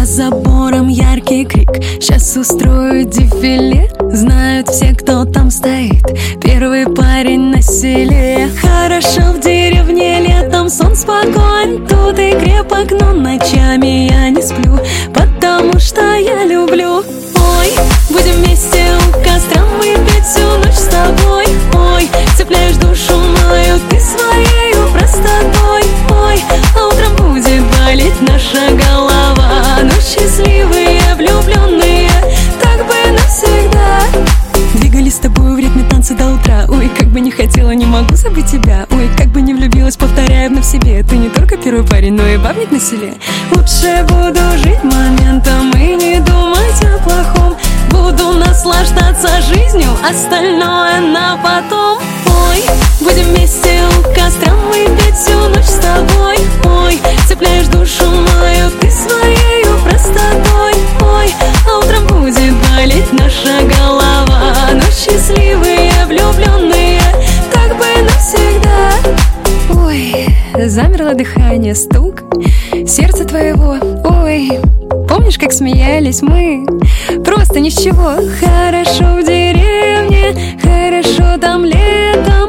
За забором яркий крик, сейчас устрою дефиле. Знают все, кто там стоит, первый парень на селе. Хорошо в деревне летом, сон спокоен, тут и крепок, но ночами я не сплю, потому что я люблю. Ой, будем вместе у костра, мы петь всю ночь с тобой. Ой, цепляешь душу мою ты своею простотой. Ой, а утром будет болеть наша голова, но счастливые влюбленные так бы навсегда. Двигались с тобой в ритме танца до утра. Ой, как бы не хотела, не могу забыть тебя. Ой, как бы не влюбилась, повторяю вновь себе. Ты не только первый парень, но и бабник на селе. Лучше буду жить моментом и не думать о плохом. Буду наслаждаться жизнью, остальное на потом. Ой, будем вместе у костра, мы петь всю ночь с тобой. Ой, цепляешь душу мою ты своею простотой. Ой, а утром будет болеть наша голова, но счастливые влюбленные так бы навсегда. Ой, замерло дыхание, стук сердца твоего. Ой, помнишь, как смеялись мы? Просто ни с чего. Хорошо в деревне, хорошо там летом.